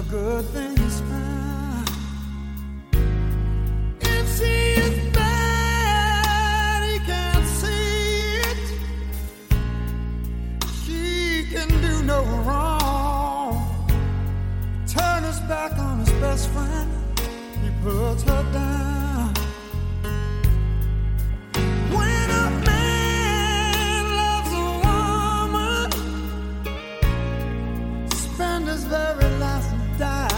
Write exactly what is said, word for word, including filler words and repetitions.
good thing is found. If she is bad, he can't see it. She can do no wrong. Turn his back on his best friend, he puts her down. When a man loves a woman, spend his very life and die.